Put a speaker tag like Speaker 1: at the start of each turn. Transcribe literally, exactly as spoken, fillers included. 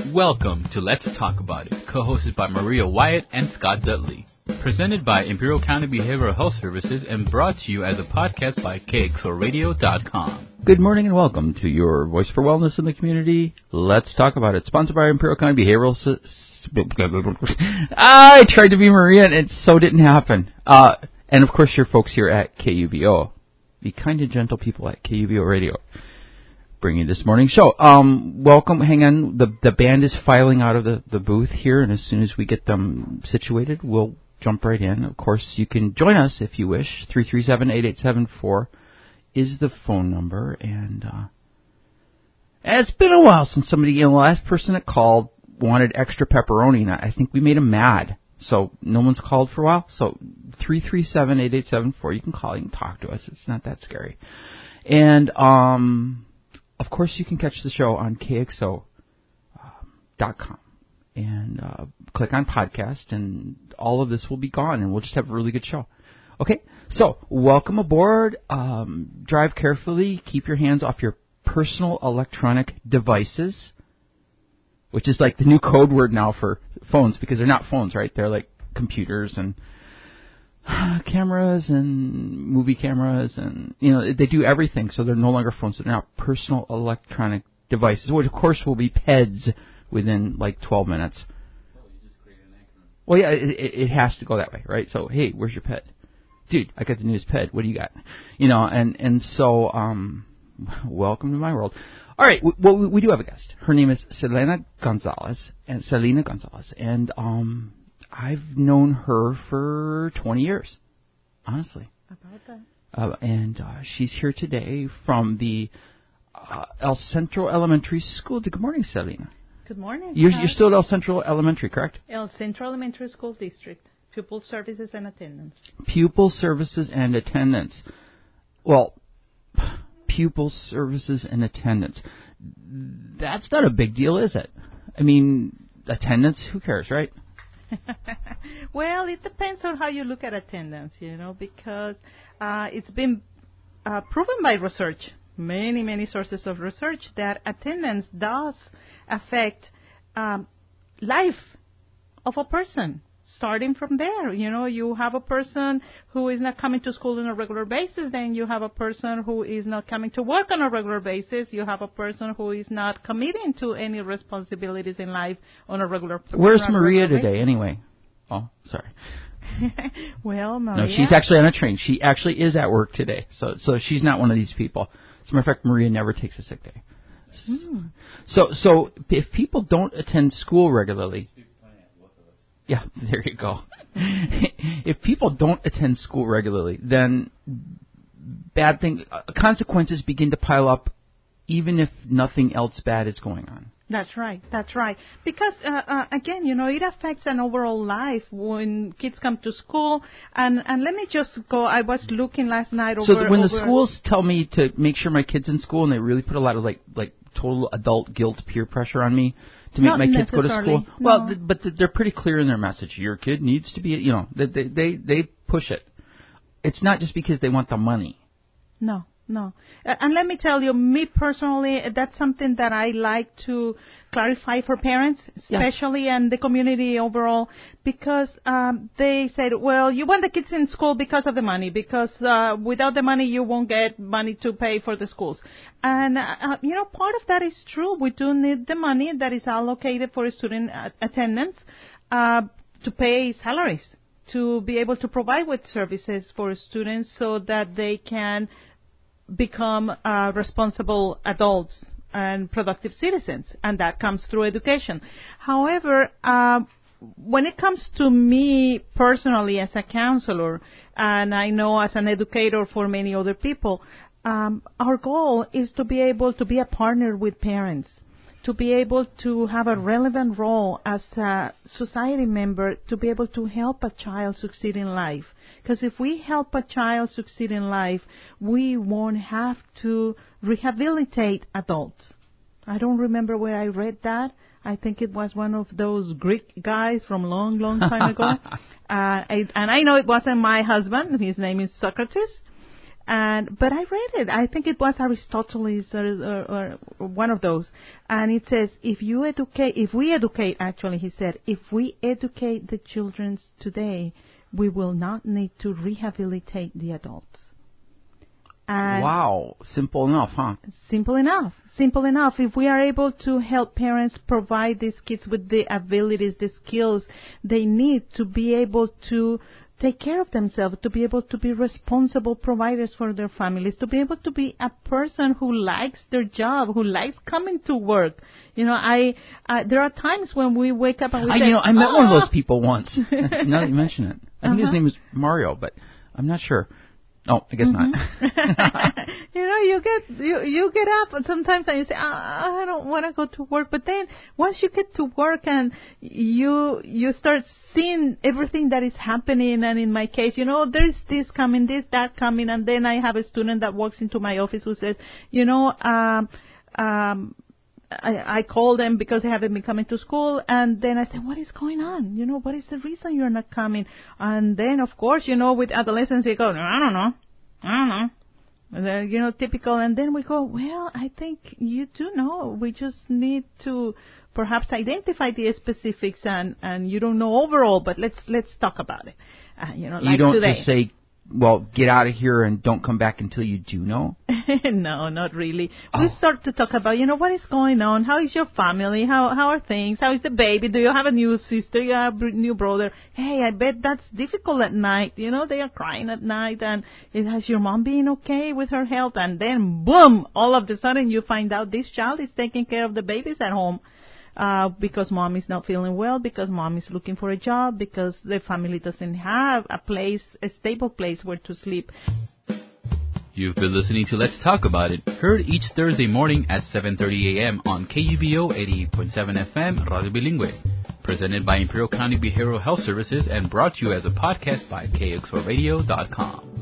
Speaker 1: Welcome to Let's Talk About It, co-hosted by Maria Wyatt and Scott Dudley. Presented by Imperial County Behavioral Health Services and brought to you as a podcast by K X O radio dot com.
Speaker 2: Good morning and welcome to your voice for wellness in the community. Let's Talk About It, sponsored by Imperial County Behavioral S- I tried to be Maria and it so didn't happen. Uh, and of course your folks here at K U B O, the kind and gentle people at K U B O Radio, bringing this morning's show. Um, welcome. Hang on. The the band is filing out of the, the booth here, and as soon as we get them situated, we'll jump right in. Of course, you can join us if you wish. three three seven, eight eight seven four is the phone number. And uh, it's been a while since somebody, you know, the last person that called wanted extra pepperoni, and I think we made him mad. So no one's called for a while. So three three seven, eight eight seven four, you can call, you can talk to us. It's not that scary. And, um, of course, you can catch the show on K X O dot com. And uh, click on podcast, and all of this will be gone, and we'll just have a really good show. Okay, so welcome aboard. Um, drive carefully. Keep your hands off your personal electronic devices, which is like the new code word now for phones, because they're not phones, right? They're like computers and cameras and movie cameras, and you know they do everything. So they're no longer phones; they're now personal electronic devices, which of course will be P E Ds within like twelve minutes.
Speaker 1: Oh, you just created an acronym.
Speaker 2: Well, yeah, it, it has to go that way, right? So, hey, where's your P E D? Dude, I got the newest P E D. What do you got? You know, and, and so, um, welcome to my world. All right, we, well, we, we do have a guest. Her name is Selena Gonzalez, and Selena Gonzalez, and um, I've known her for twenty years, honestly.
Speaker 3: About that.
Speaker 2: Uh, and uh, she's here today from the uh, El Centro Elementary School. Good morning, Selena.
Speaker 3: Good morning.
Speaker 2: You're, you're still at El Centro Elementary, correct?
Speaker 3: El Centro Elementary School District. Pupil Services and Attendance.
Speaker 2: Pupil Services and Attendance. Well, Pupil Services and Attendance. That's not a big deal, is it? I mean, attendance, who cares, right?
Speaker 3: Well, it depends on how you look at attendance, you know, because uh, it's been uh, proven by research, many, many sources of research, that attendance does affect um, life of a person. Starting from there, you know, you have a person who is not coming to school on a regular basis, then you have a person who is not coming to work on a regular basis, you have a person who is not committing to any responsibilities in life on a regular basis.
Speaker 2: Where's Maria today, basis? Anyway? Oh, sorry.
Speaker 3: Well, Maria...
Speaker 2: No, she's actually on a train. She actually is at work today, so so she's not one of these people. As a matter of fact, Maria never takes a sick day.
Speaker 3: Hmm.
Speaker 2: So, so if people don't attend school regularly... Yeah, there you go. If people don't attend school regularly, then bad thing uh, consequences begin to pile up, even if nothing else bad is going on.
Speaker 3: That's right. That's right. Because, uh, uh, again, you know, it affects an overall life when kids come to school. And, and let me just go. I was looking last night over...
Speaker 2: So when
Speaker 3: over
Speaker 2: the schools tell me to make sure my kid's in school, and they really put a lot of, like, like total adult guilt, peer pressure on me to make
Speaker 3: Not
Speaker 2: my kids go to school.
Speaker 3: No.
Speaker 2: Well, th- but th- they're pretty clear in their message. Your kid needs to be, you know, they, they, they, they push it. It's not just because they want the money.
Speaker 3: No. No. Uh, and let me tell you, me personally, that's something that I like to clarify for parents, especially yes. and the community overall, because um, they said, well, you want the kids in school because of the money, because uh, without the money you won't get money to pay for the schools. And, uh, you know, part of that is true. We do need the money that is allocated for student attendance uh, to pay salaries, to be able to provide with services for students so that they can become uh, responsible adults and productive citizens, and that comes through education. However, uh, when it comes to me personally as a counselor, and I know as an educator for many other people, um, our goal is to be able to be a partner with parents, to be able to have a relevant role as a society member, to be able to help a child succeed in life. Because if we help a child succeed in life, we won't have to rehabilitate adults. I don't remember where I read that. I think it was one of those Greek guys from a long, long time ago. uh, I, and I know it wasn't my husband. His name is Socrates. And but I read it. I think it was Aristoteles or, or, or one of those. And it says, if you educate, if we educate, actually, he said, if we educate the children today, we will not need to rehabilitate the adults. And
Speaker 2: wow, simple enough, huh?
Speaker 3: Simple enough. Simple enough. If we are able to help parents provide these kids with the abilities, the skills they need to be able to take care of themselves, to be able to be responsible providers for their families, to be able to be a person who likes their job, who likes coming to work. You know, I uh, there are times when we wake up and we
Speaker 2: I,
Speaker 3: say,
Speaker 2: you know, I met
Speaker 3: oh!
Speaker 2: one of those people once. Now that you mention it, I think
Speaker 3: Uh-huh.
Speaker 2: his name was Mario, but I'm not sure. Oh, I guess
Speaker 3: Mm-hmm.
Speaker 2: not.
Speaker 3: You know, you get you you get up and sometimes and you say, oh, I don't want to go to work. But then once you get to work and you you start seeing everything that is happening, and in my case, you know, there's this coming, this that coming, and then I have a student that walks into my office who says, you know, um, um. I, I call them because they haven't been coming to school, and then I say, what is going on? You know, what is the reason you're not coming? And then, of course, you know, with adolescents, they go, I don't know. I don't know. And then, you know, typical. And then we go, well, I think you do know. We just need to perhaps identify the specifics, and, and you don't know overall, but let's let's talk about it. Uh, you know, like
Speaker 2: you don't
Speaker 3: today.
Speaker 2: just say, well, get out of here and don't come back until you do know?
Speaker 3: No, not really.
Speaker 2: Oh.
Speaker 3: We start to talk about, you know, what is going on? How is your family? How how are things? How is the baby? Do you have a new sister? You have a new brother? Hey, I bet that's difficult at night. You know, they are crying at night. And has your mom been okay with her health? And then, boom, all of a sudden you find out this child is taking care of the babies at home. Uh, because mom is not feeling well, because mom is looking for a job, because the family doesn't have a place, a stable place where to sleep.
Speaker 1: You've been listening to Let's Talk About It, heard each Thursday morning at seven thirty a.m. on K U B O eighty-eight point seven F M Radio Bilingüe. Presented by Imperial County Behavioral Health Services and brought to you as a podcast by K X O radio dot com.